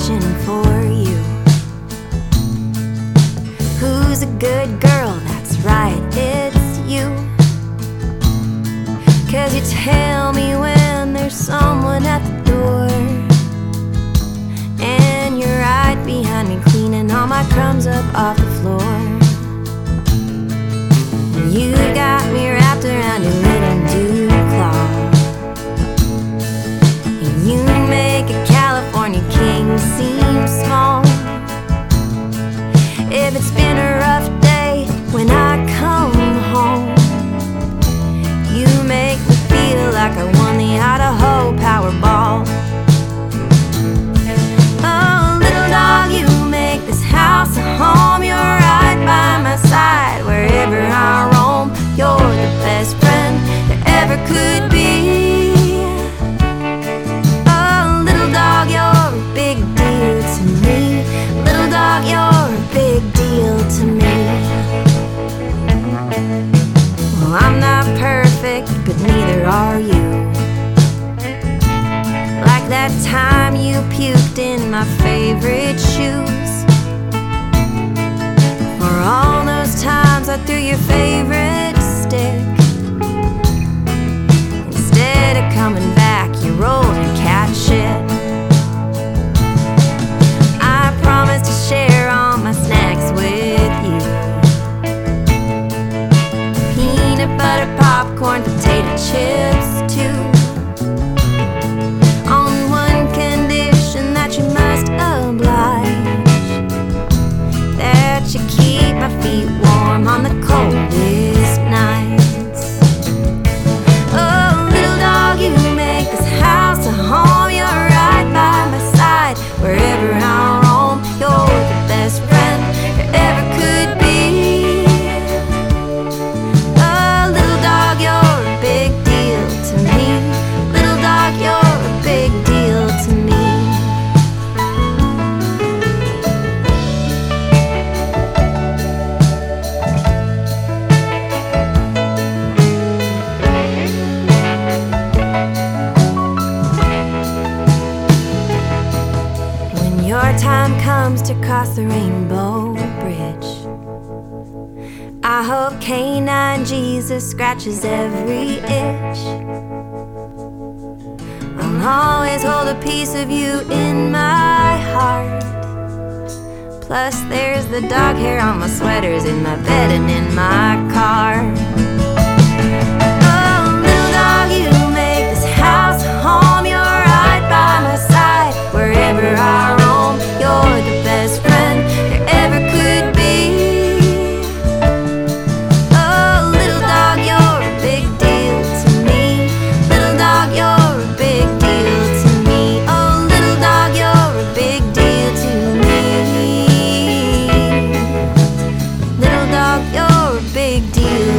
searching for you. Who's a good girl? That's right, it's you. 'Cause you tell me when there's someone at the door, and you're right behind me cleaning all my crumbs up off the floor. And you got me wrapped around your little dew claw, and you make a California king seem small. If it's been a rough day when I come home, you make me feel like I won the Idaho Powerball. Oh, little dog, you make this house a home. You're right by my side wherever I roam. You're the best friend there ever could be. Oh, little dog, you're a big deal to me. Little dog, you're a big deal to me. Well, I'm not perfect, but neither are you. Like that time you puked in my favorite shoes, or all those times I threw your favorite stick. Instead of coming back, you rolled in cat shit. I promised to share all my snacks with you. Peanut butter, popcorn, potato chips too. On one condition, that you must oblige, that you keep my feet warm on the coldest nights. Oh, little dog, you make this house a home. You're right by my side wherever I roam. You're the best friend there ever could be. Oh, little dog, you're a big deal to me. Little dog, you're a big deal to me. When your time comes to cross the Rainbow Bridge, I hope Canine Jesus scratches every itch. I'll always hold a piece of you in my heart. Plus there's the dog hair on my sweaters, in my bed and in my car. Oh, little dog, you make this house a home. You're right by my side wherever I roam. You're the best friend there ever could be. Oh, little dog, you're a big deal to me. Little dog, you're a big deal to me. Oh, little dog, you're a big deal to me. Little dog, you're a big deal